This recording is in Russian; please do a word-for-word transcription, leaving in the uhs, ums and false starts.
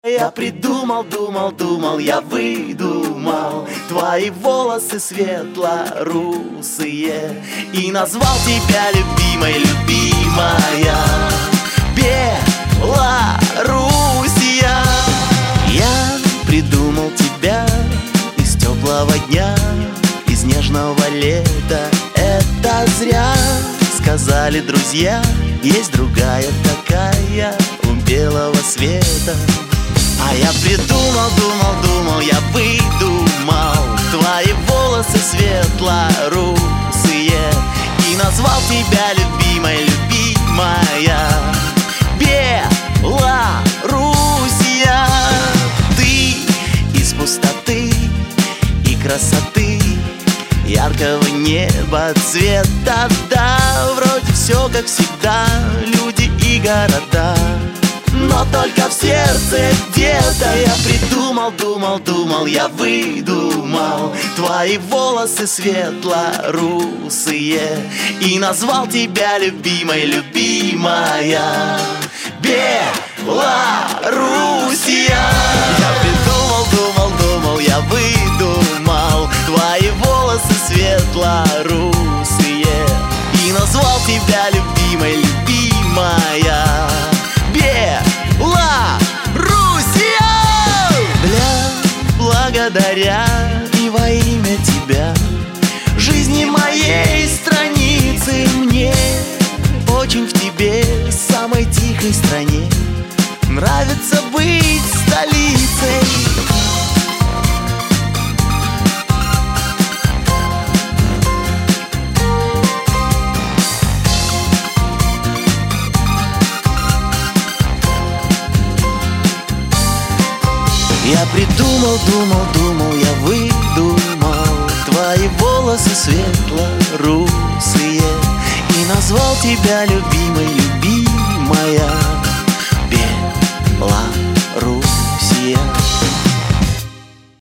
Я придумал, думал, думал, я выдумал твои волосы светло-русые и назвал тебя любимой, любимая Белоруссия. Я придумал тебя из теплого дня, из нежного лета. Это зря, сказали друзья, есть другая такая у белого света. А я придумал, думал, думал, я выдумал твои волосы светло-русые и назвал тебя любимой, любимая Белоруссия. Ты из пустоты и красоты, яркого неба цвета, да, вроде все как всегда, люди и города. Но только в сердце где-то я придумал, думал, думал, я выдумал твои волосы светло-русые и назвал тебя любимой, любимая Белоруссия. Я придумал, думал, думал, я выдумал твои волосы светло-русые и назвал тебя любимой, любимая Белоруссия. Бля, благодаря и во имя тебя жизни моей страницы мне очень в тебе, самой тихой стране, нравится быть столицей. Я придумал, думал, думал, я выдумал твои волосы светло-русые и назвал тебя любимой, любимая